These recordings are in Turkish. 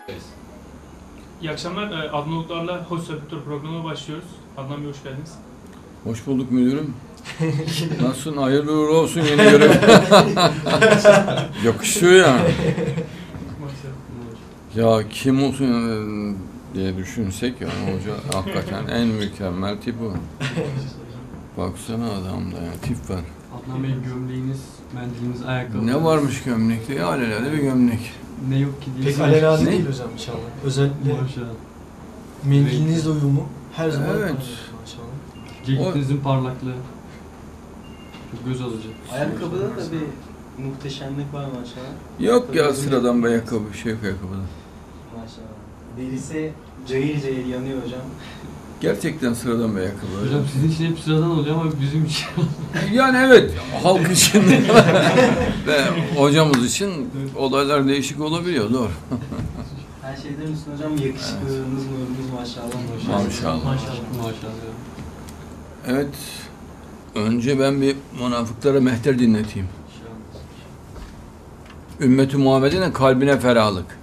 İyi akşamlar. Adnan Oktar'la Hoş Sohbetler programına başlıyoruz. Adnan Bey hoş geldiniz. Hoş bulduk müdürüm. Nasılsın? Hayırlı uğurlu olsun yeni görev. Yakışıyor ya. Ya kim olsun diye düşünsek ya hoca hakikaten en mükemmel tip o. Baksana adamda ya tip var. Adnan Bey gömleğiniz, mendiliniz, ayakkabı. Ne varmış gömlekte? Ya alelade bir gömlek. Ne yok ki diye. Pek alelade Ne? değil hocam inşallah. Özellikle Maşallah. mendilinizle uyumu her zaman Evet. maşallah. Ceketinizin parlaklığı. Çok göz alıcı. Ayakkabıda da bir muhteşemlik var maşallah. Yok ya sıradan bir ayakkabı, şey yok ayakkabıda. Maşallah. Derisi cayır cayır yanıyor hocam. Gerçekten sıradan bir ayakkabı. Hocam sizin için hep sıradan oluyor ama bizim için. Yani evet, halk için ve hocamız için olaylar değişik olabiliyor, doğru. Her şeyden üstüne hocam yakışıklılığınız, nurunuz maşallah. Maşallah. Maşallah. Evet, önce ben bir münafıklara mehter dinleteyim. Ümmeti Muhammed'in kalbine ferahlık.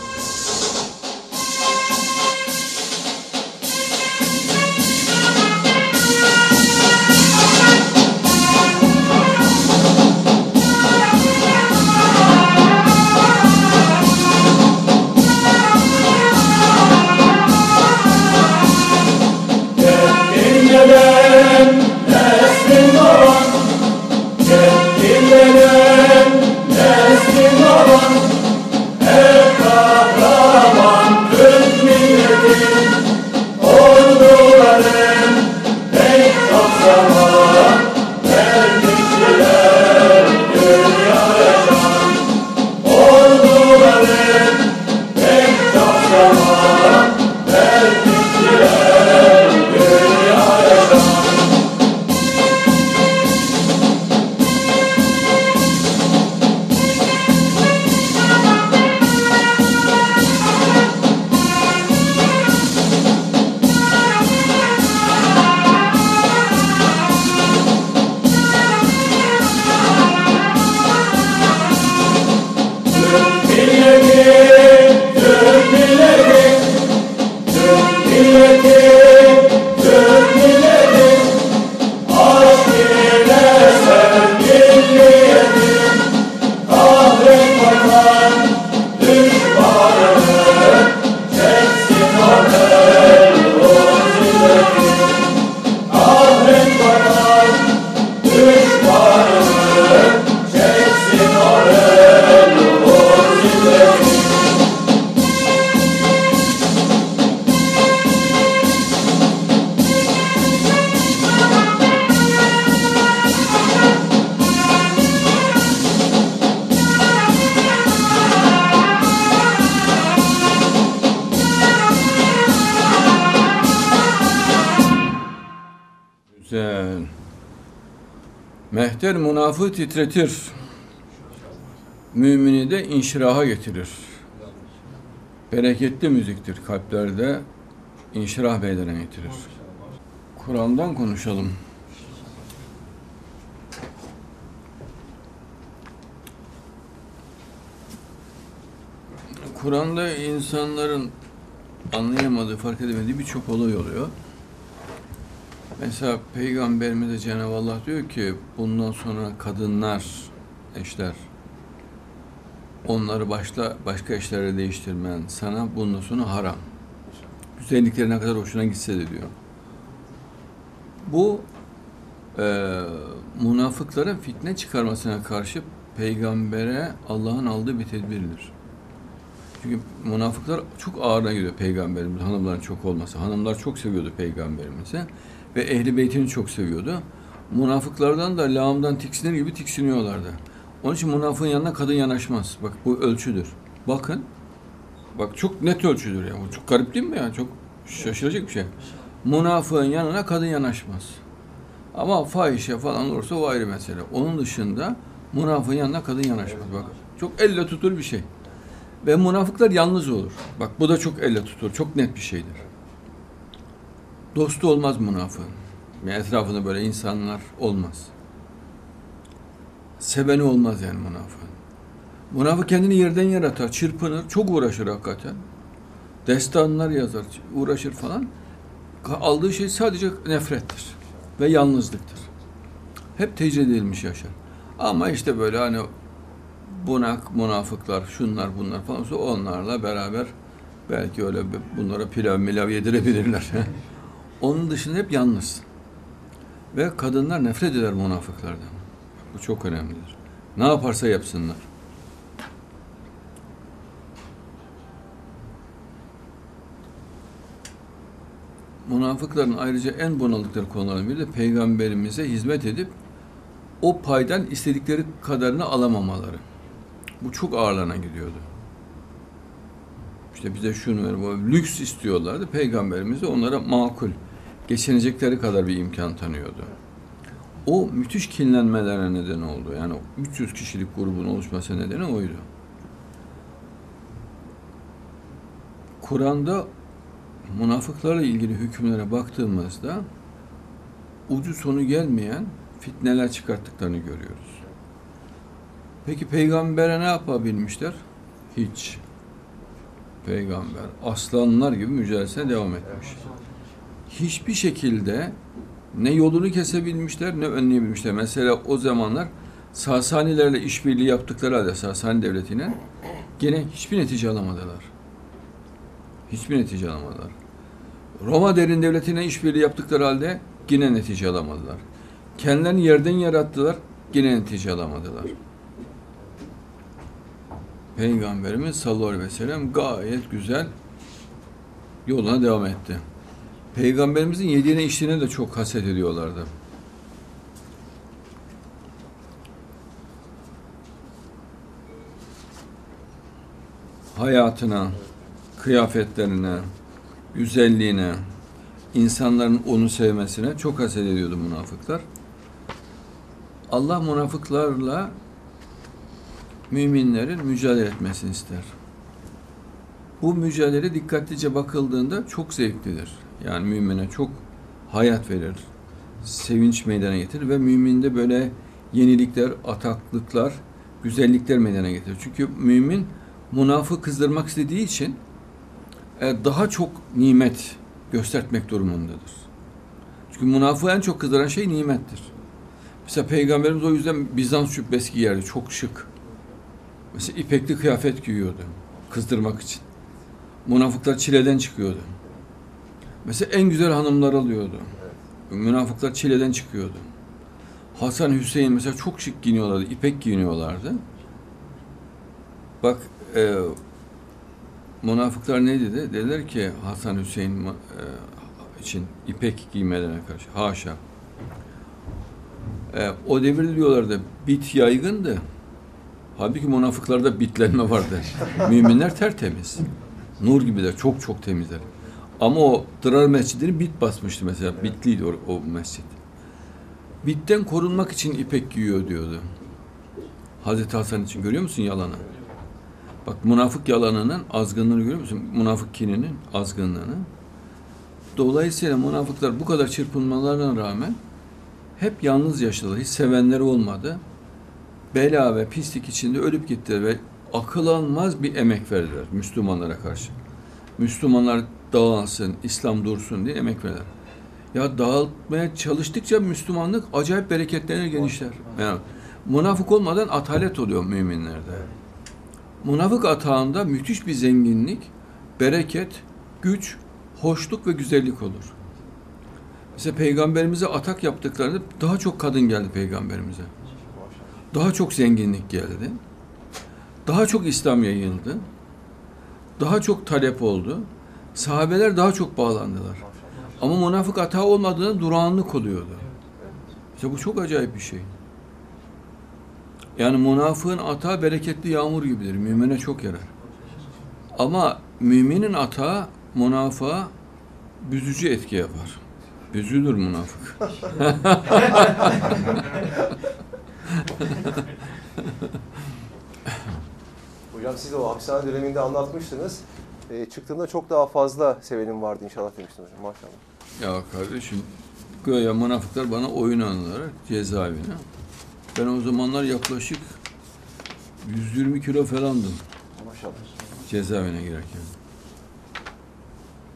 Güzel. Mehter münafığı titretir. Mümini de inşiraha getirir. Bereketli müziktir. Kalplerde inşirah meydana getirir. Kur'an'dan konuşalım. Kur'an'da insanların anlayamadığı, fark edemediği birçok olay oluyor. Mesela Peygamberimize Cenab-ı Allah diyor ki bundan sonra kadınlar, eşler, onları başka eşlere değiştirmen sana bundan sonra haram. Güzellikleri ne kadar hoşuna gitse de diyor. Bu münafıkların fitne çıkarmasına karşı peygambere Allah'ın aldığı bir tedbirdir. Çünkü münafıklar çok ağırına gidiyor peygamberimiz, hanımların çok olması. Hanımlar çok seviyordu peygamberimizi ve ehli beytini çok seviyordu. Münafıklardan da lağımdan tiksinir gibi tiksiniyorlardı. Onun için münafığın yanına kadın yanaşmaz. Bak bu ölçüdür. Bakın. Bak çok net ölçüdür ya. Bu çok garip değil mi ya? Çok şaşıracak bir şey. Münafığın yanına kadın yanaşmaz. Ama fahişe falan olursa o ayrı mesele. Onun dışında münafığın yanına kadın yanaşmaz. Bak çok elle tutulur bir şey. Ve münafıklar yalnız olur. Bak bu da çok elle tutulur. Çok net bir şeydir. Dostu olmaz münafığın. Yani etrafında böyle insanlar olmaz. Seveni olmaz yani münafığın. Münafık kendini yerden yere atar, çırpınır, çok uğraşır hakikaten. Destanlar yazar, uğraşır falan. Aldığı şey sadece nefrettir ve yalnızlıktır. Hep tecrid edilmiş yaşar. Ama işte böyle hani bunak, münafıklar, şunlar bunlar falan olsa onlarla beraber belki öyle bunlara pilav milav yedirebilirler. Onun dışında hep yalnız. Ve kadınlar nefret eder münafıklardan. Bu çok önemlidir. Ne yaparsa yapsınlar. Münafıkların ayrıca en bunaldıkları konulardan biri de Peygamberimize hizmet edip o paydan istedikleri kadarını alamamaları. Bu çok ağırlarına gidiyordu. İşte bize şunu ver, bu lüks istiyorlardı. Peygamberimiz de onlara makul, geçinecekleri kadar bir imkan tanıyordu. O müthiş kinlenmelere neden oldu. Yani 300 kişilik grubun oluşması nedeni oydu. Kur'an'da münafıklarla ilgili hükümlere baktığımızda ucu sonu gelmeyen fitneler çıkarttıklarını görüyoruz. Peki peygambere ne yapabilmişler? Hiç. Peygamber aslanlar gibi mücadelesine devam etmiş. Hiçbir şekilde ne yolunu kesebilmişler ne önleyebilmişler. Mesela o zamanlar Sasanilerle işbirliği yaptıkları halde Sasani devletine gene hiçbir netice alamadılar. Hiçbir netice alamadılar. Roma derin devletine işbirliği yaptıkları halde yine netice alamadılar. Kendilerini yerden yarattılar, yine netice alamadılar. Peygamberimiz sallallahu aleyhi ve sellem gayet güzel yoluna devam etti. Peygamberimizin yediğine içtiğine de çok haset ediyorlardı. Hayatına, kıyafetlerine, güzelliğine, insanların onu sevmesine çok haset ediyordu münafıklar. Allah münafıklarla müminlerin mücadele etmesini ister. Bu mücadele dikkatlice bakıldığında çok zevklidir. Yani mümine çok hayat verir, sevinç meydana getirir ve müminde böyle yenilikler, ataklıklar, güzellikler meydana getirir. Çünkü mümin münafığı kızdırmak istediği için daha çok nimet göstermek durumundadır. Çünkü münafığı en çok kızdıran şey nimettir. Mesela Peygamberimiz o yüzden Bizans cübbesi giyerdi, çok şık. Mesela ipekli kıyafet giyiyordu, kızdırmak için. Münafıklar çileden çıkıyordu. Mesela en güzel hanımlar alıyordu. Münafıklar çileden çıkıyordu. Hasan, Hüseyin mesela çok şık giyiniyorlardı, ipek giyiniyorlardı. Bak, münafıklar ne dedi? Dediler ki Hasan, Hüseyin için ipek giymelerine karşı. Haşa. O devirde diyorlardı, bit yaygındı. Halbuki münafıklarda bitlenme vardı. Müminler tertemiz. Nur gibiler, çok çok temizler. Ama o Dırar Mescidi'ni bit basmıştı mesela. Bitliydi o mescid. Bitten korunmak için ipek giyiyor diyordu. Hazreti Hasan için. Görüyor musun yalanı? Bak, münafık yalanının azgınlığını görüyor musun? Münafık kininin azgınlığını. Dolayısıyla münafıklar bu kadar çırpınmalarına rağmen hep yalnız yaşadılar. Hiç sevenleri olmadı. Bela ve pislik içinde ölüp gittiler ve akıl almaz bir emek verdiler Müslümanlara karşı. Müslümanlar dağılsın, İslam dursun diye emek verdiler. Ya dağıtmaya çalıştıkça Müslümanlık acayip bereketlenir, genişler. Yani münafık olmadan atalet oluyor müminlerde. Münafık atağında müthiş bir zenginlik, bereket, güç, hoşluk ve güzellik olur. Mesela Peygamberimize atak yaptıklarında daha çok kadın geldi Peygamberimize. Daha çok zenginlik geldi. Daha çok İslam yayıldı. Daha çok talep oldu. Sahabeler daha çok bağlandılar. Ama münafık atağı olmadığında durağanlık oluyordu. İşte bu çok acayip bir şey. Yani münafığın atağı bereketli yağmur gibidir. Mümine çok yarar. Ama müminin atağı münafığa büzücü etki yapar. Büzülür münafık. Hocam siz de o hapishane döneminde anlatmıştınız. Çıktığında çok daha fazla sevenim vardı inşallah demiştiniz hocam. Maşallah. Ya kardeşim, göya münafıklar bana oyun oynadılar cezaevine. Ben o zamanlar yaklaşık 120 kilo falandım Maşallah. cezaevine girerken.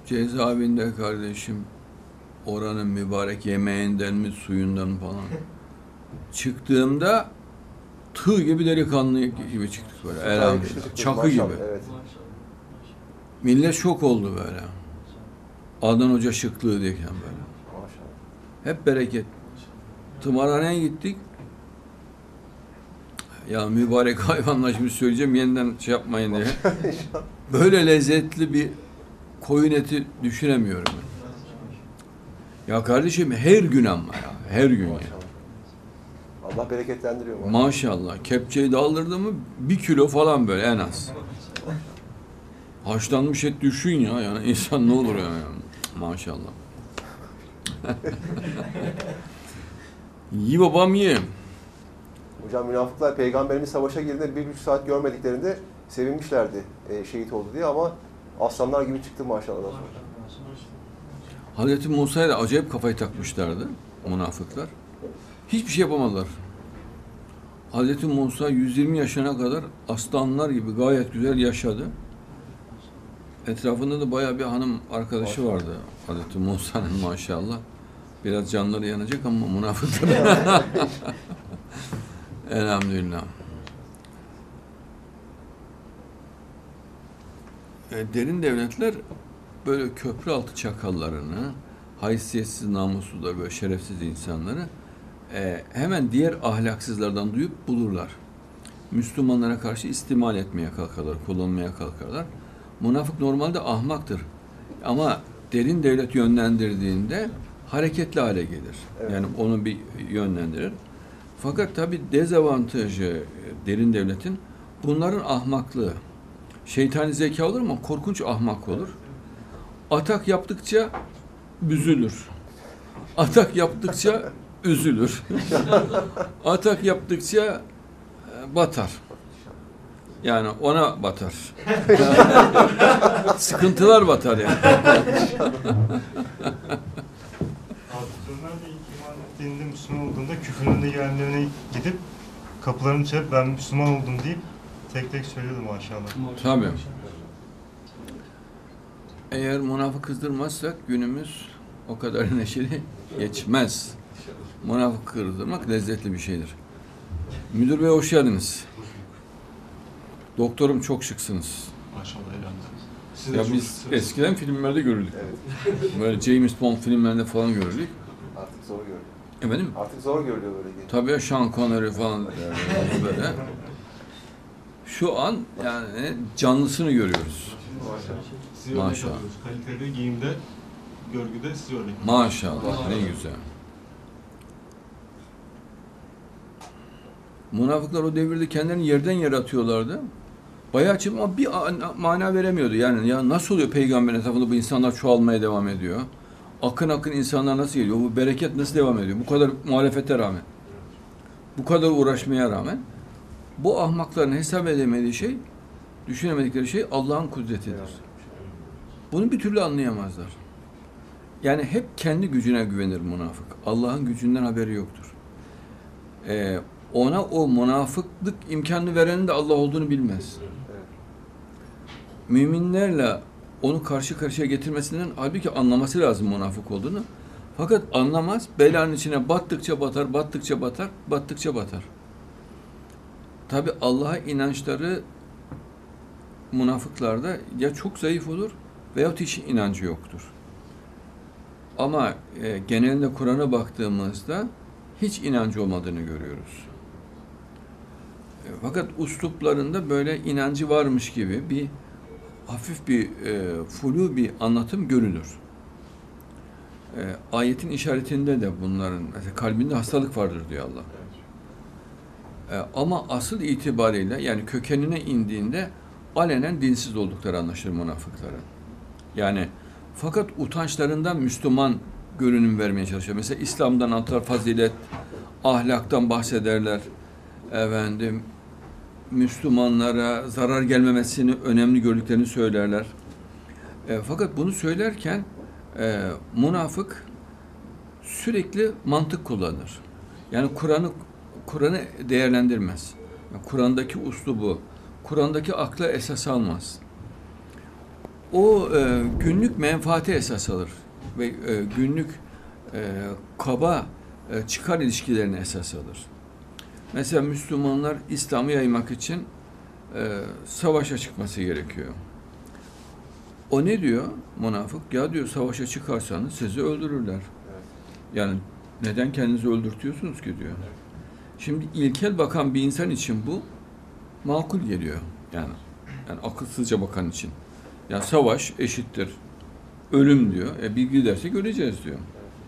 cezaevinde kardeşim oranın mübarek yemeğinden mi suyundan falan çıktığımda tığ gibi delikanlı gibi çıktık böyle. Elhamdülillah. Çakı gibi. Evet. Millet şok oldu böyle. Adnan Hoca şıklığı diyken böyle. Maşallah. Hep bereket. Tımarhaneye gittik. Ya mübarek hayvanla şimdi söyleyeceğim yeniden şey yapmayın diye. Böyle lezzetli bir koyun eti düşünemiyorum ben. Ya kardeşim her gün ama ya. Her gün ya. Maşallah. Allah bereketlendiriyor. Maşallah. Kepçeyi daldırdı mı 1 kilo falan böyle en az. Haşlanmış et düşün ya. Yani insan ne olur yani. Maşallah. İyi babam iyi. Hocam münafıklar Peygamberimiz savaşa girdiğinde 1,5 saat görmediklerinde sevinmişlerdi şehit oldu diye ama aslanlar gibi çıktı maşallah. Hazreti Musa'ya da acayip kafayı takmışlardı münafıklar. Hiçbir şey yapamadılar. Hazreti Musa 120 yaşına kadar aslanlar gibi gayet güzel yaşadı. Etrafında da bayağı bir hanım arkadaşı vardı Hazreti Musa'nın maşallah. Biraz canları yanacak ama münafıklar. Elhamdülillah. Derin devletler böyle köprü altı çakallarını, haysiyetsiz, namussuz da böyle şerefsiz insanları hemen diğer ahlaksızlardan duyup bulurlar. Müslümanlara karşı istimal etmeye kalkarlar, kullanmaya kalkarlar. Münafık normalde ahmaktır. Ama derin devlet yönlendirdiğinde hareketli hale gelir. Evet. Yani onu bir yönlendirir. Fakat tabi dezavantajı derin devletin bunların ahmaklığı. Şeytani zeka olur ama korkunç ahmak olur. Atak yaptıkça büzülür. Atak yaptıkça üzülür. Atak yaptıkça batar. Yani ona batar. Sıkıntılar batar yani. Onlar da ilk iman ettiğinde Müslüman olduğunda küfrünün de yerlerine gidip kapılarını çalıp ben Müslüman oldum deyip tek tek söylüyordu maşallah. Tabii. Eğer münafık kızdırmazsak günümüz o kadar neşeli geçmez. Münafık kızdırmak lezzetli bir şeydir. Müdür Bey hoş geldiniz. Doktorum çok şıksınız. Maşallah elhamdülillah. Ya biz eskiden filmlerde görürdük. Evet. Böyle James Bond filmlerinde falan görürdük. Artık zor görülüyor. Efendim? Artık zor görülüyor böyle değil. Tabii ya Sean Connery falan böyle. Şu an yani canlısını görüyoruz. Sizi örnek Maşallah. alıyoruz. Kalitede, giyimde, görgüde sizi örnek alıyoruz. Maşallah ne güzel. Münafıklar o devirde kendilerini yerden yere atıyorlardı. Bayağı açıp ama bir mana veremiyordu. Yani ya nasıl oluyor peygamberin etrafında bu insanlar çoğalmaya devam ediyor? Akın akın insanlar nasıl geliyor? Bu bereket nasıl devam ediyor? Bu kadar muhalefete rağmen. Bu kadar uğraşmaya rağmen. Bu ahmakların hesap edemediği şey, düşünemedikleri şey Allah'ın kudretidir. Bunu bir türlü anlayamazlar. Yani hep kendi gücüne güvenir münafık. Allah'ın gücünden haberi yoktur. Ona o münafıklık imkanını verenin de Allah olduğunu bilmez. Müminlerle onu karşı karşıya getirmesinden halbuki anlaması lazım münafık olduğunu. Fakat anlamaz, belanın içine battıkça batar, battıkça batar, battıkça batar. Tabi Allah'a inançları münafıklarda ya çok zayıf olur veyahut hiç inancı yoktur. Ama genelinde Kur'an'a baktığımızda hiç inancı olmadığını görüyoruz. Fakat usluplarında böyle inancı varmış gibi bir hafif bir flu bir anlatım görülür. Ayetin işaretinde de bunların mesela kalbinde hastalık vardır diyor Allah. Ama asıl itibariyle yani kökenine indiğinde alenen dinsiz oldukları anlaşılır münafıkların. Yani fakat utançlarından Müslüman görünüm vermeye çalışıyor. Mesela İslam'dan anlatırlar fazilet, ahlaktan bahsederler. Efendim Müslümanlara zarar gelmemesini önemli gördüklerini söylerler. Fakat bunu söylerken münafık sürekli mantık kullanır. Yani Kur'an'ı değerlendirmez. Kur'an'daki uslubu, Kur'an'daki akla esas almaz. O günlük menfaati esas alır ve günlük kaba çıkar ilişkilerini esas alır. Mesela Müslümanlar İslam'ı yaymak için savaşa çıkması gerekiyor. O ne diyor münafık? Ya diyor savaşa çıkarsanız sizi öldürürler. Yani neden kendinizi öldürtüyorsunuz ki diyor. Şimdi ilkel bakan bir insan için bu makul geliyor. Yani akılsızca bakan için. Yani savaş eşittir ölüm diyor. Bir gidersek öleceğiz diyor.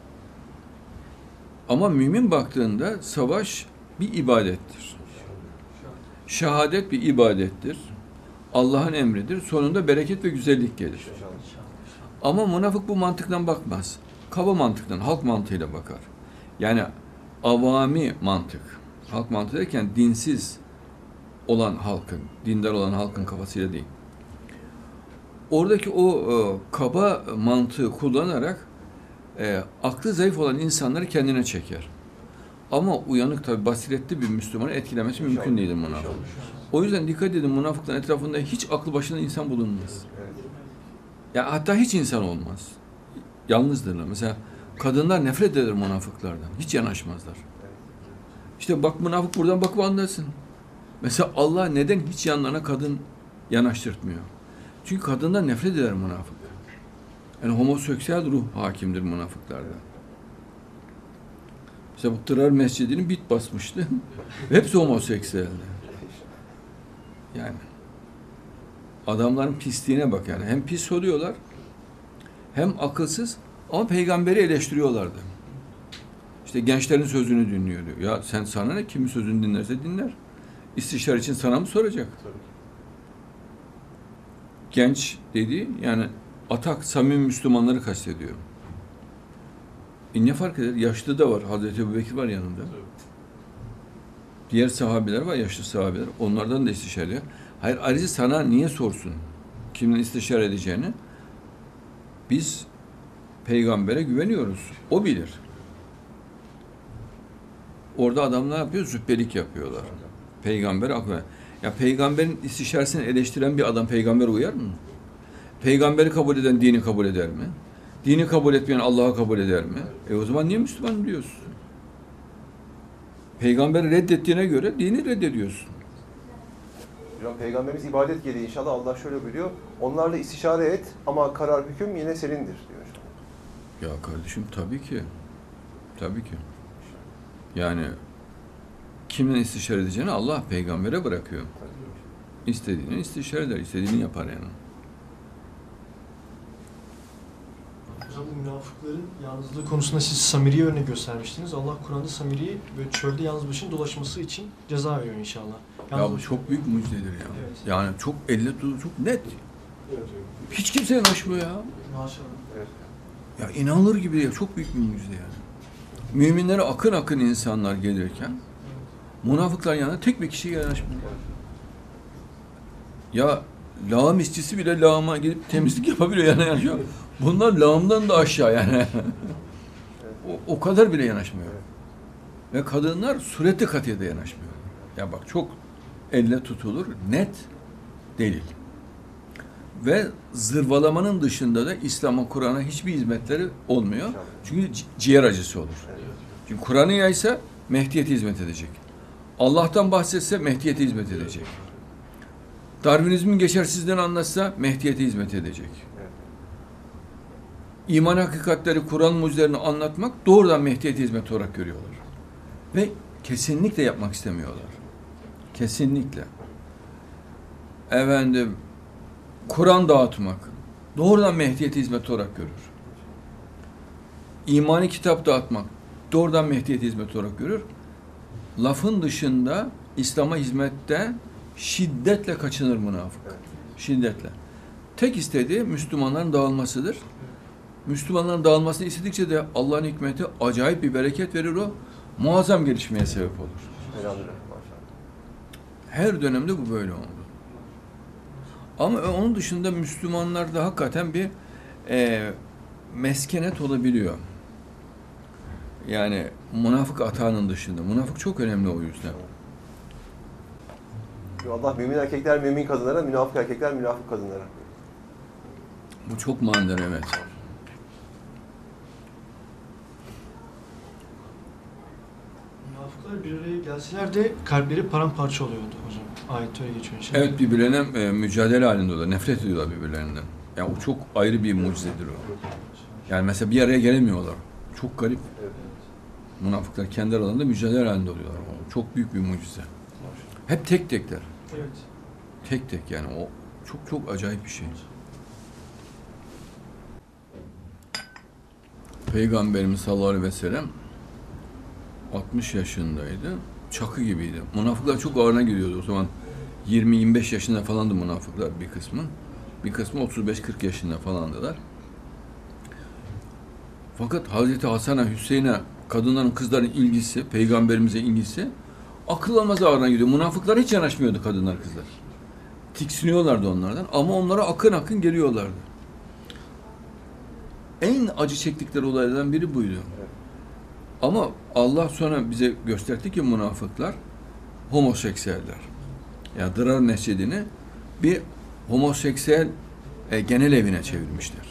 Ama mümin baktığında savaş bir ibadettir. Şehadet bir ibadettir. Allah'ın emridir. Sonunda bereket ve güzellik gelir. Ama münafık bu mantıktan bakmaz. Kaba mantıktan, halk mantığıyla bakar. Yani avami mantık. Halk mantığı derken dinsiz olan halkın, dindar olan halkın kafasıyla değil. Oradaki o kaba mantığı kullanarak aklı zayıf olan insanları kendine çeker. Ama uyanık tabi basiretli bir Müslümanı etkilemesi mümkün değil münafık. O yüzden dikkat edin, münafıkların etrafında hiç aklı başında insan bulunmaz. Ya hatta hiç insan olmaz. Yalnızdırlar. Mesela kadınlar nefret eder münafıklardan. Hiç yanaşmazlar. İşte bak münafık buradan bakıp anlarsın. Mesela Allah neden hiç yanlarına kadın yanaştırtmıyor? Çünkü kadından nefret eder münafık. Yani homoseksüel ruh hakimdir münafıklarda. Mesela bu Tırar Mescidi'ni bit basmıştı. Hepsi homoseksüeldi. Yani adamların pisliğine bak yani. Hem pis oluyorlar, hem akılsız ama peygamberi eleştiriyorlardı. İşte gençlerin sözünü dinliyor diyor. Ya sen sana ne? Kimin sözünü dinlerse dinler. İstişare için sana mı soracak? Genç dediği yani atak, samimi Müslümanları kastediyor. Ne fark eder? Yaşlı da var. Hazreti Ebubekir var yanında. Diğer sahabeler var, yaşlı sahabeler. Onlardan da istişare ediyor. Hayır, ayrıca sana niye sorsun? Kimin istişare edeceğini? Biz peygambere güveniyoruz. O bilir. Orada adamlar yapıyor? Züppelik yapıyorlar. Peygamber aklı. Ya peygamberin istişaresini eleştiren bir adam peygambere uyar mı? Peygamberi kabul eden dini kabul eder mi? Dini kabul etmeyen Allah'ı kabul eder mi? O zaman niye Müslüman diyorsun? Peygamberi reddettiğine göre dini reddediyorsun. Hocam Peygamberimiz ibadet gereği inşallah Allah şöyle biliyor. Onlarla istişare et ama karar hüküm yine senindir diyor. Ya kardeşim tabii ki. Tabii ki. Yani kimden istişare edeceğini Allah peygambere bırakıyor. İstediğini istişare eder, istediğini yapar yani. Hocam bu münafıkların yalnızlığı konusunda siz Samiri'ye örnek göstermiştiniz. Allah Kur'an'da Samiri'yi böyle çölde yalnız başına dolaşması için ceza veriyor inşallah. Ya bu çok büyük mucizedir ya. Evet. Yani çok elle tutulur, çok net. Hiç kimse yanaşmıyor ya. Maşallah. Evet. Ya inanılır gibi ya, çok büyük bir mucize yani. Müminlere akın akın insanlar gelirken münafıkların yanına tek bir kişi yanaşmıyor. Ya lağım işçisi bile lağıma gidip temizlik yapabiliyor yani yanaşıyor. Bunlar lağımdan da aşağı yani. O kadar bile yanaşmıyor. Ve kadınlar sureti katiyede yanaşmıyor. Ya bak çok elle tutulur, net delil. Ve zırvalamanın dışında da İslam'a, Kur'an'a hiçbir hizmetleri olmuyor. Çünkü ciğer acısı olur. Çünkü Kur'an'ı yaysa Mehdiyet'e hizmet edecek. Allah'tan bahsetse Mehdiyet'e hizmet edecek. Darwinizmin geçersizliğini anlatsa Mehdiyet'e hizmet edecek. İman hakikatleri, Kur'an mucizelerini anlatmak doğrudan Mehdiyet'e hizmet olarak görüyorlar. Ve kesinlikle yapmak istemiyorlar. Kesinlikle. Efendim, Kur'an dağıtmak doğrudan Mehdiyet'e hizmet olarak görür. İmani kitap dağıtmak doğrudan Mehdiyet'e hizmet olarak görür. Lafın dışında İslam'a hizmette şiddetle kaçınır münafık. Şiddetle. Tek istediği Müslümanların dağılmasıdır. Müslümanların dağılmasını istedikçe de Allah'ın hikmeti acayip bir bereket verir o. Muazzam gelişmeye sebep olur. Her dönemde bu böyle oldu. Ama onun dışında Müslümanlarda hakikaten bir meskenet olabiliyor. Yani münafık atağının dışında. Münafık çok önemli o yüzden. Allah mümin erkekler mümin kadınlara, münafık erkekler münafık kadınlara. Bu çok manidar, evet. Münafıklar bir araya gelseler de kalpleri paramparça oluyordu hocam. Ayette öyle geçiyor inşallah. Evet, birbirlerine mücadele halinde oluyorlar. Nefret ediyorlar birbirlerinden. Yani o çok ayrı bir mucizedir o. Yani mesela bir araya gelemiyorlar. Çok garip. Münafıklar kendi aralarında mücadele halinde oluyorlar. O çok büyük bir mucize. Hep tek tekler. Evet. Tek tek yani o çok çok acayip bir şey. Peygamberimiz sallallahu aleyhi ve sellem 60 yaşındaydı. Çakı gibiydi. Münafıklar çok ağırına gidiyordu o zaman. 20-25 yaşında falandı münafıklar bir kısmı. Bir kısmı 35-40 yaşında falandılar. Fakat Hazreti Hasan'a, Hüseyin'e, kadınların, kızların ilgisi, peygamberimize ilgisi akıl almaz ağırına gidiyor. Münafıklar hiç yanaşmıyordu kadınlar, kızlar. Tiksiniyorlardı onlardan ama onlara akın akın geliyorlardı. En acı çektikleri olaylardan biri buydu. Ama Allah sonra bize gösterdi ki münafıklar homoseksüeller. Yani Dırar Mescidi'ni bir homoseksüel genel evine çevirmişler.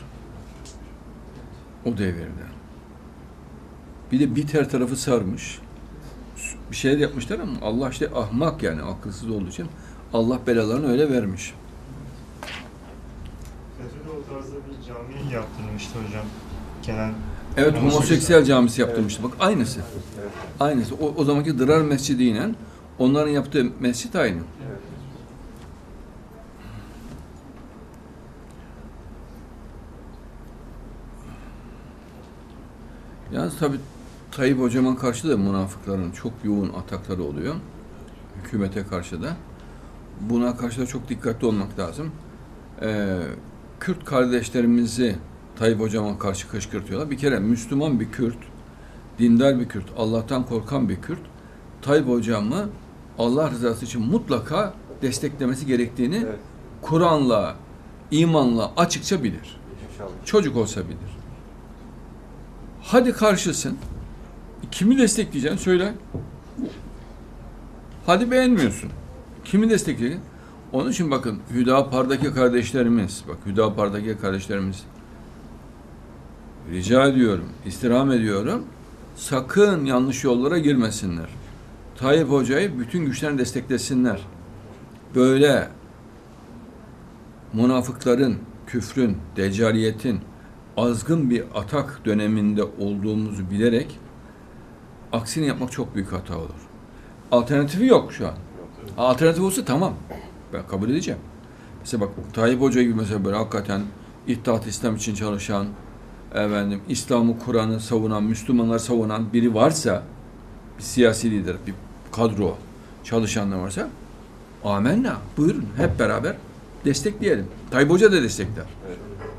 O devirde. Bir de biter tarafı sarmış. Bir şey de yapmışlar ama Allah işte ahmak, yani akılsız olduğu için Allah belalarını öyle vermiş. FETÖ'de o tarzda bir cami yaptırmıştı hocam. Genel Evet, homoseksüel camisi yaptırmıştı. Evet. Bak aynısı. Evet. Aynısı. O zamanki Dırar Mescidi ile onların yaptığı mescit aynı. Evet. Yalnız tabii Tayyip Hocam'a karşı da münafıkların çok yoğun atakları oluyor. Hükümete karşı da. Buna karşı da çok dikkatli olmak lazım. Kürt kardeşlerimizi Tayyip Hocam'a karşı kışkırtıyorlar. Bir kere Müslüman bir Kürt, dindar bir Kürt, Allah'tan korkan bir Kürt, Tayyip Hocam'ı Allah rızası için mutlaka desteklemesi gerektiğini Evet. Kur'an'la, imanla açıkça bilir. İnşallah. Çocuk olsa bilir. Hadi karşısın. Kimi destekleyeceksin? Söyle. Hadi beğenmiyorsun. Kimi destekleyeceksin? Onun için bakın Hüdapar'daki kardeşlerimiz, rica ediyorum, istirham ediyorum, sakın yanlış yollara girmesinler. Tayyip Hoca'yı bütün güçlerini desteklesinler. Böyle münafıkların, küfrün, deccaliyetin azgın bir atak döneminde olduğumuzu bilerek aksini yapmak çok büyük hata olur. Alternatifi yok şu an. Alternatif olsa tamam. Ben kabul edeceğim. Mesela bak Tayyip Hoca gibi mesela böyle hakikaten İttihat İslam için çalışan, İslam'ı, Kur'an'ı savunan, Müslümanları savunan biri varsa, bir siyasi lider, bir kadro çalışanlar varsa, amenna, buyurun hep beraber destekleyelim. Tayyip Hoca da destekler. Evet.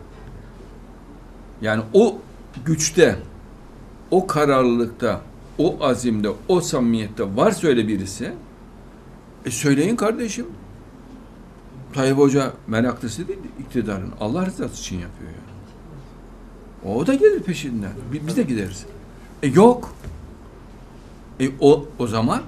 Yani o güçte, o kararlılıkta, o azimde, o samimiyette varsa öyle birisi, söyleyin kardeşim. Tayyip Hoca meraklısı değil, iktidarın. Allah rızası için yapıyor yani. O da gelir peşinden. Biz de gideriz. Yok. O zaman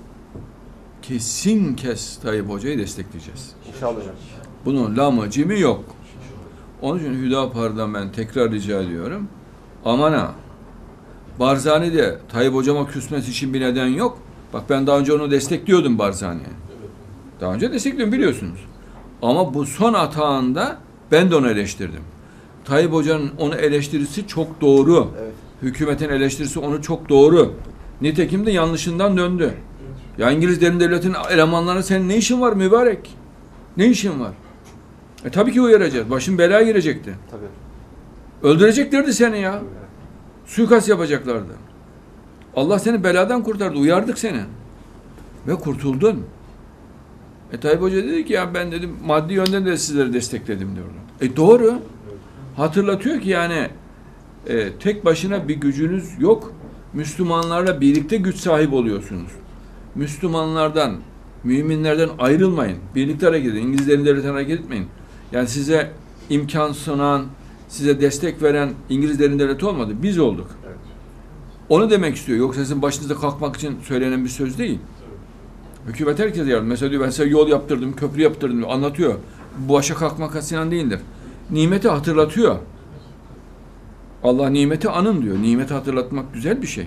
kesin Tayyip Hoca'yı destekleyeceğiz. İnşallah hocam. Bunun lamacimi yok. Onun için Hüdapar'dan ben tekrar rica ediyorum. Aman ha. Barzani'de Tayyip Hocama küsmesi için bir neden yok. Bak ben daha önce onu destekliyordum Barzani'ye. Daha önce destekliyorum biliyorsunuz. Ama bu son atağında ben de onu eleştirdim. Tayyip Hoca'nın onu eleştirisi çok doğru. Evet. Hükümetin eleştirisi onu çok doğru. Nitekim de yanlışından döndü. Ya İngiliz derin devletin elemanlarına senin ne işin var mübarek? Ne işin var? Tabii ki uyaracağız. Başın belaya girecekti. Tabii. Öldüreceklerdi seni ya. Suikast yapacaklardı. Allah seni beladan kurtardı. Uyardık seni. Ve kurtuldun. Tayyip Hoca dedi ki ya ben dedim maddi yönden de sizleri destekledim diyordu. Doğru. Hatırlatıyor ki yani tek başına bir gücünüz yok. Müslümanlarla birlikte güç sahibi oluyorsunuz. Müslümanlardan, müminlerden ayrılmayın. Birlikte hareket edin. İngilizlerin devletine hareket etmeyin. Yani size imkan sunan, size destek veren İngilizlerin devleti olmadı. Biz olduk. Evet. Onu demek istiyor. Yoksa sizin başınıza kalkmak için söylenen bir söz değil. Hükümet herkese yardım. Mesela diyor ben size yol yaptırdım, köprü yaptırdım diyor. Anlatıyor. Bu başa kalkmak hasinan değildir. nimeti hatırlatıyor. Allah nimeti anın diyor. Nimeti hatırlatmak güzel bir şey.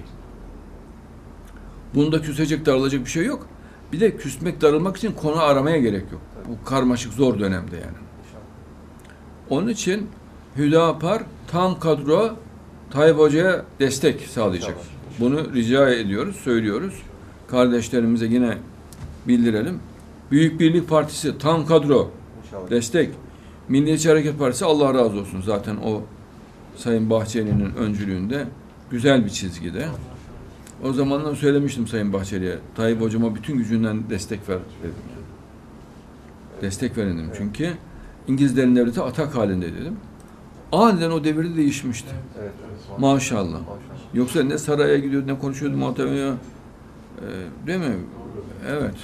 Bunda küsecek, darılacak bir şey yok. Bir de küsmek, darılmak için konu aramaya gerek yok. Bu karmaşık, zor dönemde yani. Onun için Hüdapar tam kadro Tayyip Hoca'ya destek sağlayacak. Bunu rica ediyoruz, söylüyoruz. Kardeşlerimize yine bildirelim. Büyük Birlik Partisi tam kadro destek. Milliyetçi Hareket Partisi Allah razı olsun. Zaten o Sayın Bahçeli'nin öncülüğünde güzel bir çizgide. O zamanlar söylemiştim Sayın Bahçeli'ye. Tayyip Hocama bütün gücünden destek ver dedim. Destek verin dedim. Çünkü İngilizlerin devleti atak halinde dedim. Aniden o devirde değişmişti. Maşallah. Yoksa ne saraya gidiyordu, ne konuşuyordu muhatabına. Değil mi? Evet.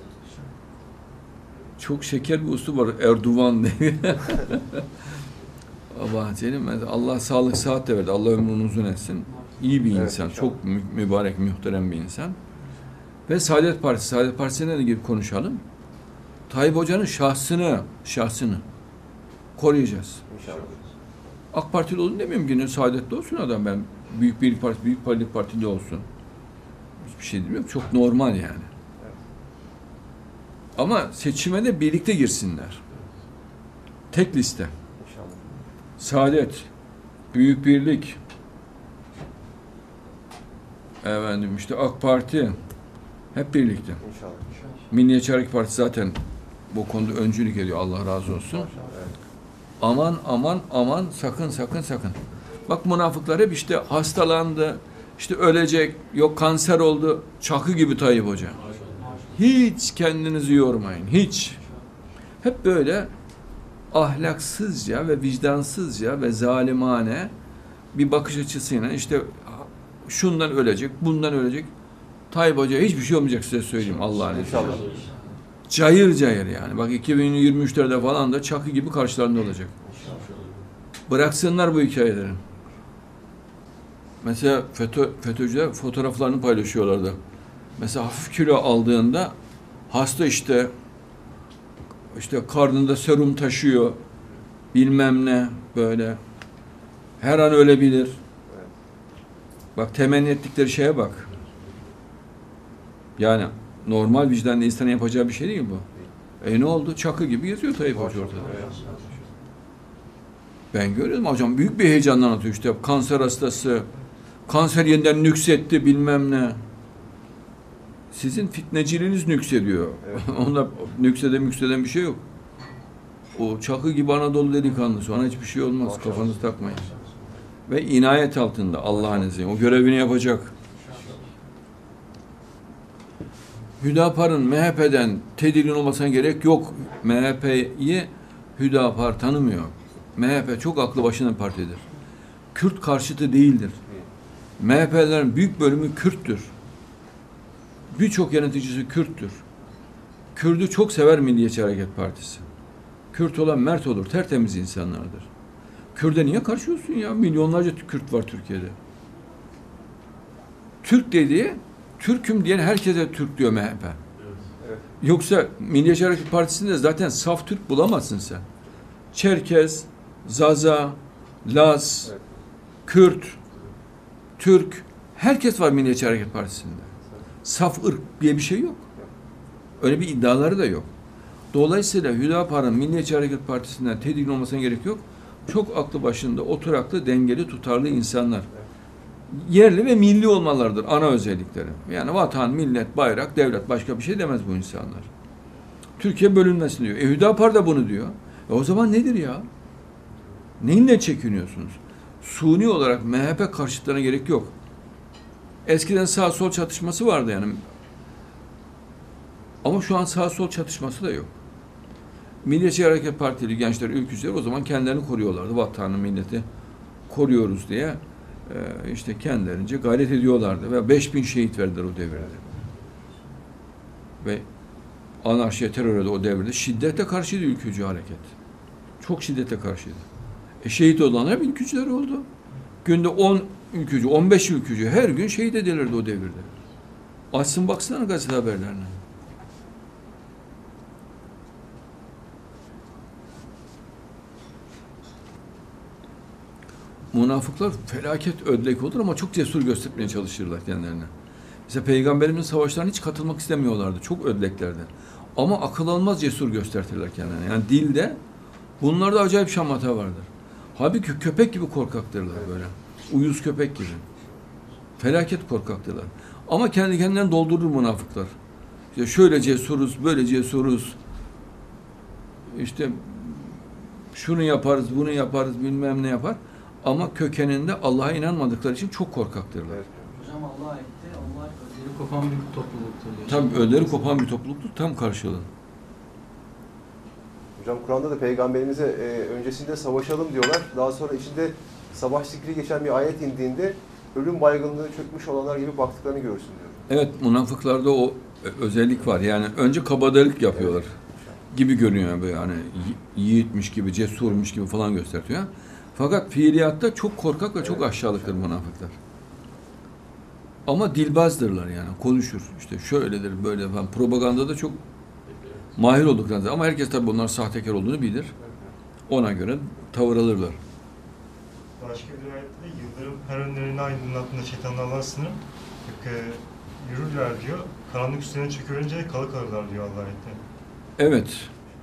Çok şeker bir usul var. Erdoğan diye. Allah sağlık sıhhat de verdi. Allah ömrünü uzun etsin. İyi bir insan. Çok mübarek, muhterem bir insan. Ve Saadet Partisi. Saadet Partisi'ne de ilgili konuşalım. Tayyip Hoca'nın şahsını koruyacağız. İnşallah. AK Partili olun demiyorum, yine Saadet'te olsun adam, ben Büyük Birlik Partisi, Büyük Birlik Partisi'nde olsun. Hiçbir şey demiyorum, çok normal yani. Ama seçime de birlikte girsinler. Tek liste. İnşallah. Saadet, Büyük Birlik, efendim işte AK Parti, hep birlikte. İnşallah. Milliyetçi Hareket Partisi zaten bu konuda öncülük ediyor, Allah razı olsun. Evet. Aman aman aman, sakın sakın sakın. Bak münafıklar hep işte hastalandı, işte ölecek, yok kanser oldu, çakı gibi Tayyip Hoca. Hiç kendinizi yormayın, hiç. Hep böyle ahlaksızca ve vicdansızca ve zalimane bir bakış açısıyla işte şundan ölecek, bundan ölecek. Tayyip Hoca'ya hiçbir şey olmayacak, size söyleyeyim Allah'ın izniyle. İnşallah. Cayır cayır yani. Bak 2023'lerde falan da çakı gibi karşılarında olacak. Bıraksınlar bu hikayeleri. Mesela FETÖ'cüler fotoğraflarını paylaşıyorlardı. Mesela hafif kilo aldığında hasta işte karnında serum taşıyor, bilmem ne böyle. Her an ölebilir. Bak temenni ettikleri şeye bak. Yani normal vicdanlı insanın yapacağı bir şey değil bu. Ne oldu? Çakı gibi geziyor Tayyip Hoca ortada. Ben görüyorum hocam, büyük bir heyecanla anlatıyor işte, kanser hastası, kanser yeniden nüksetti bilmem ne. Sizin fitneciliğiniz nüksediyor. Evet. Onda nükseden bir şey yok. O çakı gibi Anadolu delikanlısı, ona hiçbir şey olmaz. Maşallah. Kafanızı takmayın. Ve inayet altında Allah'ın izniyle. O görevini yapacak. Hüdapar'ın MHP'den tedirgin olmasına gerek yok. MHP'yi Hüdapar tanımıyor. MHP çok aklı başına bir partidir. Kürt karşıtı değildir. MHP'lerin büyük bölümü Kürttür. Birçok yöneticisi Kürttür. Kürt'ü çok sever Milliyetçi Hareket Partisi. Kürt olan mert olur, tertemiz insanlardır. Kürt'e niye karşıyorsun ya? Milyonlarca Kürt var Türkiye'de. Türk dediği, Türk'üm diyen herkese Türk diyor MHP. Evet. Yoksa Milliyetçi Hareket Partisi'nde zaten saf Türk bulamazsın sen. Çerkez, Zaza, Laz, evet. Kürt, Türk, herkes var Milliyetçi Hareket Partisi'nde. Saf ırk diye bir şey yok. Öyle bir iddiaları da yok. Dolayısıyla Hüdapar'ın Milliyetçi Hareket Partisi'nden tedirgin olmasına gerek yok. Çok aklı başında, oturaklı, dengeli, tutarlı insanlar. Yerli ve milli olmalarıdır ana özellikleri. Yani vatan, millet, bayrak, devlet, başka bir şey demez bu insanlar. Türkiye bölünmesin diyor. Hüdapar da bunu diyor. O zaman nedir ya? Neyinle çekiniyorsunuz? Suni olarak MHP karşıtlarına gerek yok. Eskiden sağ sol çatışması vardı yani. Ama şu an sağ sol çatışması da yok. Milliyetçi Hareket Partili gençler, ülkücüler o zaman kendilerini koruyorlardı. Vatanı, milleti koruyoruz diye işte kendilerince gayret ediyorlardı. Ve 5000 şehit verdiler o devirde. Ve anarşiye, teröre de o devirde şiddete karşıydı ülkücü hareket. Çok şiddete karşıydı. Şehit olanlar hep ülkücüler oldu. Günde 10 ülkücü, 15 ülkücü her gün şehit edilirdi o devirde. Açsın baksana gazete haberlerine. münafıklar felaket ödlek olur ama çok cesur göstermeye çalışırlar kendilerine. Mesela Peygamberimizin savaşlarına hiç katılmak istemiyorlardı. Çok ödleklerdi. Ama akıl almaz cesur göstertirler kendilerine. Yani dilde bunlarda acayip şamata vardır. Halbuki köpek gibi korkaktırlar böyle. Uyuz köpek gibi. Felaket korkaktırlar. Ama kendi kendilerini doldurur münafıklar. İşte şöyle cesuruz, böyle cesuruz. İşte şunu yaparız, bunu yaparız, bilmem ne yapar. Ama kökeninde Allah'a inanmadıkları için çok korkaktırlar. Evet. Hocam Allah etti, Allah ödleri kopan bir topluluktur diyor. Tabii ödleri kopan bir topluluktur, tam karşılığı. Hocam Kur'an'da da Peygamberimize öncesinde savaşalım diyorlar. Daha sonra içinde savaş zikri geçen bir ayet indiğinde ölüm baygınlığı çökmüş olanlar gibi baktıklarını görürsün diyor. Evet, münafıklarda o özellik var. Yani önce kabadayılık yapıyorlar. Gibi görünüyor böyle, yani yiğitmiş gibi, cesurmuş gibi falan gösteriyor. Fakat fiiliyatta çok korkak ve çok aşağılıktır münafıklar. Ama dilbazdırlar yani, konuşur. İşte şöyledir, böyle falan. Propagandada çok mahir olduklarında, ama herkes tabii bunlar sahtekar olduğunu bilir. Ona göre tavır alırlar. Başka bir ayette de yıldırım her önlerini aydınlattığında şeytanlarla sınır yürürler diyor. Karanlık üstlerine çökülünce kalı kalırlar diyor Allah ayette. Evet.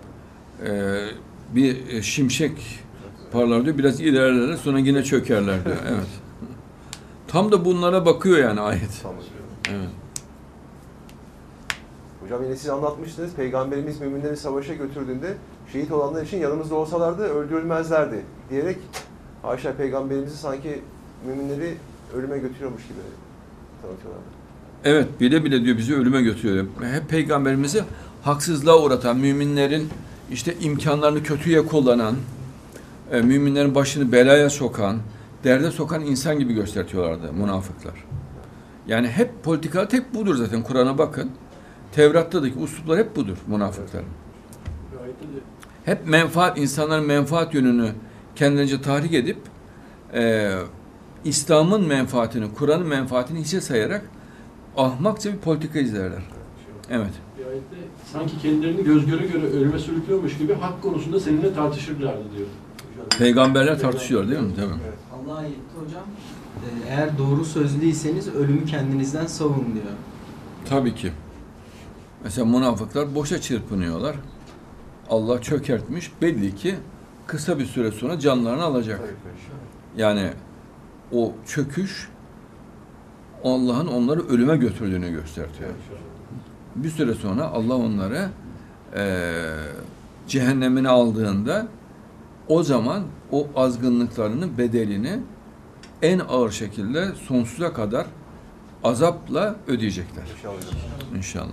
Bir şimşek parlar diyor, biraz ilerlerler, sonra yine çökerler diyor. Evet. Tam da bunlara bakıyor yani ayet. Tamam. Evet. Hocam yine siz anlatmıştınız. Peygamberimiz müminleri savaşa götürdüğünde şehit olanlar için yanımızda olsalardı öldürülmezlerdi diyerek haşa Peygamberimizi sanki müminleri ölüme götürüyormuş gibi tanıtıyorlardı. Evet, bile bile diyor bizi ölüme götürüyor. Hep Peygamberimizi haksızlığa uğratan, müminlerin işte imkanlarını kötüye kullanan, müminlerin başını belaya sokan, derde sokan insan gibi gösteriyorlardı münafıklar. Yani hep politika tek budur zaten. Kur'an'a bakın. Tevrat'taki usluplar hep budur münafıkların. Hep menfaat, insanların menfaat yönünü kendilerince tahrik edip İslam'ın menfaatini, Kur'an'ın menfaatini hiçe sayarak ahmakça bir politika izlerler. Evet. Bir ayette sanki kendilerini göz göre göre ölüme sürüklüyormuş gibi hak konusunda seninle tartışırlardı diyor. Peygamberler tartışıyor değil mi? Değil mi? Allah etti hocam. Eğer doğru sözlüyseniz ölümü kendinizden savun diyor. Tabii ki. Mesela münafıklar boşa çırpınıyorlar. Allah çökertmiş. Belli ki kısa bir süre sonra canlarını alacak. Yani o çöküş Allah'ın onları ölüme götürdüğünü gösteriyor. Bir süre sonra Allah onları cehennemine aldığında o zaman o azgınlıklarının bedelini en ağır şekilde sonsuza kadar azapla ödeyecekler. İnşallah.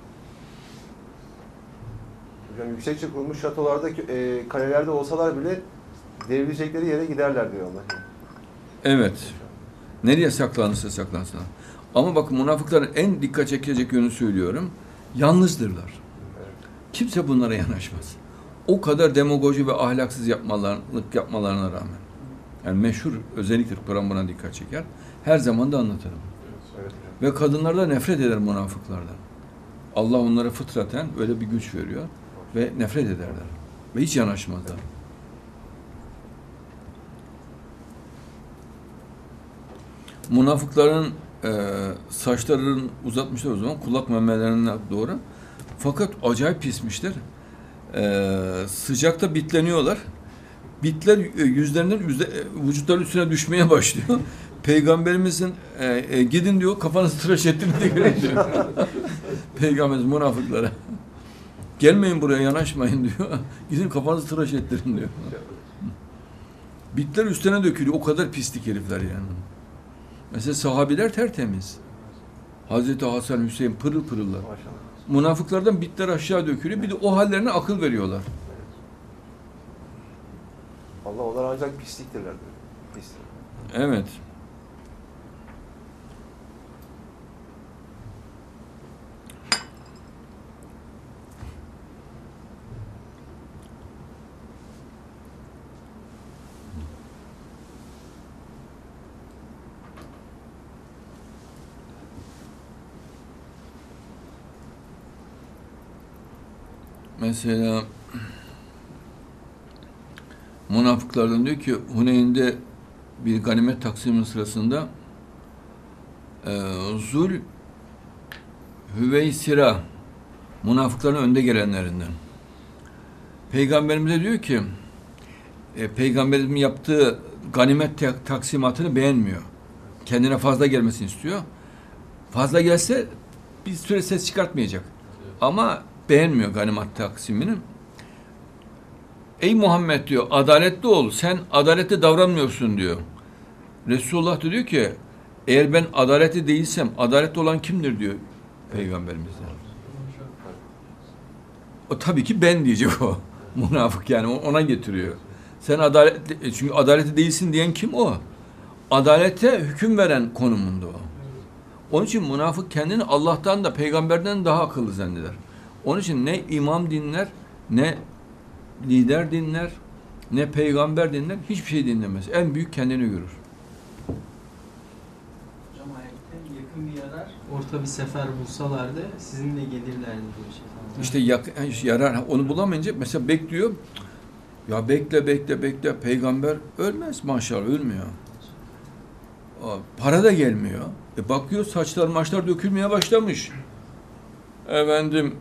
Hocam yüksekçe kurulmuş şatolarda, kalelerde olsalar bile devrilecekleri yere giderler diyor Allah. Evet. Nereye saklanırsa saklansınlar. Ama bakın münafıkların en dikkat çekecek yönü söylüyorum. Yalnızdırlar. Kimse bunlara yanaşmaz. O kadar demagoji ve ahlaksız yapmalarına rağmen. Yani meşhur özelliktir, Kur'an buna dikkat çeker. Her zaman da anlatırım. Evet. Ve kadınlar da nefret eder münafıklardan. Allah onlara fıtraten öyle bir güç veriyor ve nefret ederler. Ve hiç yanaşmazlar. Münafıkların saçlarını uzatmışlar o zaman kulak memelerine doğru. Fakat acayip pismişler. Sıcakta bitleniyorlar. Bitler yüzlerinden vücutların üstüne düşmeye başlıyor. Peygamberimizin gidin diyor, kafanızı tıraş ettirin diyor. Peygamberimiz münafıklara. Gelmeyin buraya, yanaşmayın diyor. Gidin kafanızı tıraş ettirin diyor. Bitler üstüne dökülüyor. O kadar pislik herifler yani. Mesela sahabiler tertemiz. Hazreti Hasan, Hüseyin pırıl pırıllar. Münafıklardan bitler aşağı dökülüyor. Bir de o hallerine akıl veriyorlar. Allah onlar ancak pisliktirler diyor. Pislik. Evet. Mesela münafıklardan diyor ki Huneyn'de bir ganimet taksimi sırasında Zul Hüveysira münafıkların önde gelenlerinden. Peygamberimize diyor ki Peygamberimizin yaptığı ganimet taksimatını beğenmiyor. Kendine fazla gelmesini istiyor. Fazla gelse bir süre ses çıkartmayacak. Ama beğenmiyor ganimet taksimini. Ey Muhammed diyor, adaletli ol. Sen adaletli davranmıyorsun diyor. Resulullah da diyor ki eğer ben adaletli değilsem adaletli olan kimdir diyor Peygamberimizden. O tabii ki ben diyecek o. Münafık yani ona getiriyor. Sen adaletli, çünkü adaletli değilsin diyen kim o? Adalete hüküm veren konumunda o. Onun için münafık kendini Allah'tan da peygamberden daha akıllı zanneder. Onun için ne imam dinler, ne lider dinler, ne peygamber dinler, hiçbir şey dinlemez. En büyük kendini görür. Hocam ayette yakın bir yarar, orta bir sefer bulsalardı sizinle gelirlerdi diyor şey. İşte yarar, onu bulamayınca mesela bekliyor. Ya bekle, peygamber ölmez maşallah, ölmüyor. Para da gelmiyor. Bakıyor saçlar maçlar dökülmeye başlamış. Efendim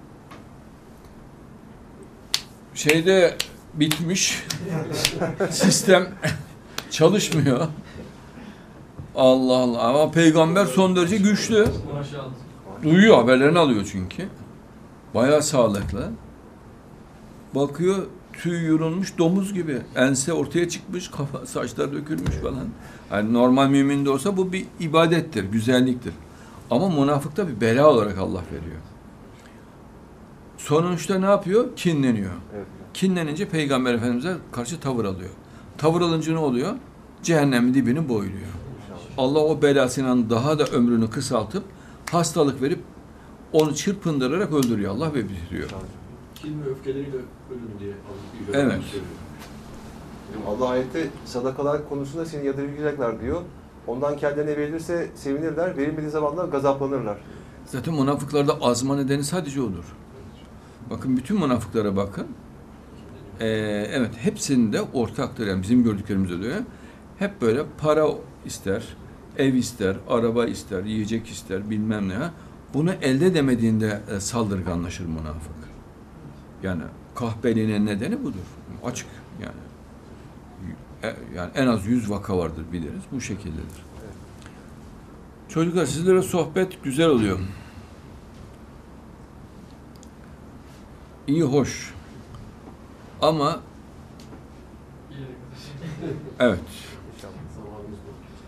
şeyde bitmiş. Sistem çalışmıyor. Allah Allah. Ama peygamber son derece güçlü. Duyuyor, haberlerini alıyor çünkü. Bayağı sağlıklı. Bakıyor tüy yorulmuş domuz gibi. Ense ortaya çıkmış, kafa, saçlar dökülmüş falan. Yani normal müminde olsa bu bir ibadettir, güzelliktir. Ama münafıkta bir bela olarak Allah veriyor. Sonuçta ne yapıyor? Kinleniyor. Evet. Kinlenince Peygamber Efendimiz'e karşı tavır alıyor. Tavır alınca ne oluyor? Cehennemin dibini boyluyor. Allah o belasıyla daha da ömrünü kısaltıp hastalık verip onu çırpındırarak öldürüyor Allah ve bitiriyor. Kin ve öfkeleriyle ölün diye. Evet. Allah ayette sadakalar konusunda seni yadırgayacaklar diyor. Ondan kendilerine verilirse sevinirler, verilmediği zamanlar gazaplanırlar. Zaten münafıklarda azma nedeni sadece odur. Bakın bütün münafıklara bakın. Evet hepsinde ortaktır. Yani bizim gördüklerimiz oluyor. Hep böyle para ister, ev ister, araba ister, yiyecek ister, bilmem ne. Bunu elde edemediğinde saldırganlaşır münafık. Yani kahpeliğinin nedeni budur. Açık yani. Yani en az 100 vaka vardır biliriz. Bu şekildedir. Çocuklar sizlere sohbet güzel oluyor. İyi, hoş. Ama evet.